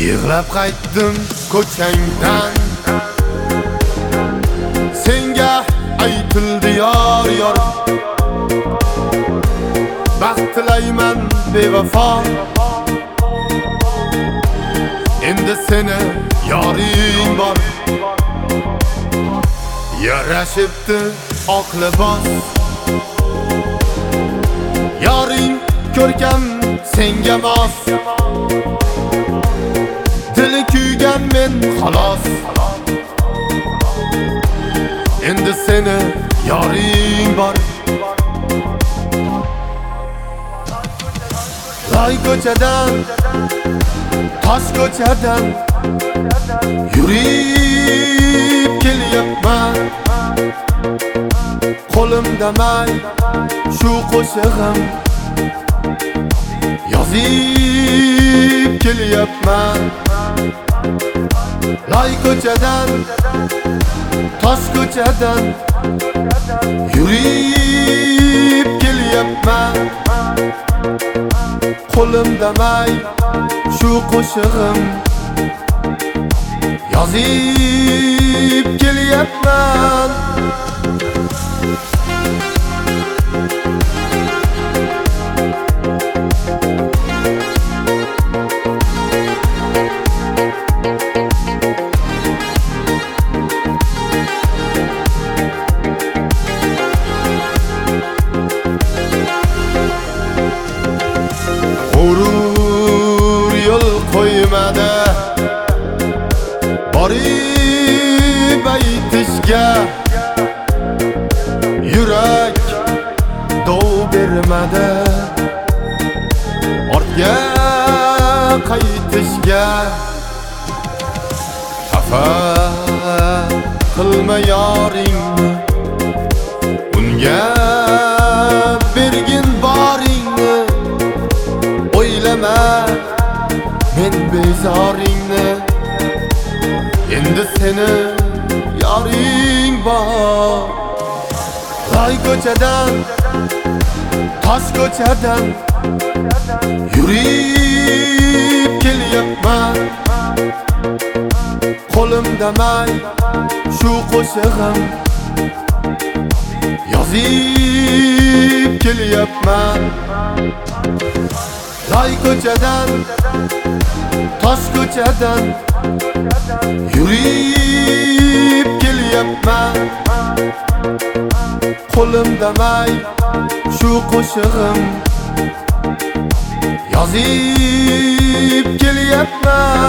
Yig'lab qaytdim ko'changdan, senga aytildi yor yor. Baxt tilayman bevafo, endi seni yoring bor. Yarashibdi oq libos, yoring ko'rkam senga mos. Dili kuygan men xolos, endi seni yoring bor. Loy ko'chadan, tosh ko'chadan yurib kelyapman. Qo'limda may shu qo'shig'im, yozib kelyapman. Loy ko'chadan, tosh ko'chadan yurib kelyapman. Qo'limda may shu qo'shig'im, yozib kelyapman. G'urur yo'l qo'ymadi borib aytishga, yurak dov bermadi ortga qaytishga. Xafa qilma yoringni, unga bergin boringni. O'ylama men bezoringni, endi seni yoring bor. Loy ko'chadan, tosh ko'chadan yurib kelyapman. Qo'limda may shu qo'shig'im, yozib kelyapman. Loy ko'chadan, tosh ko'chadan yurib kelyapman. Qo'limda may shu qo'shig'im, yozib kelyapman.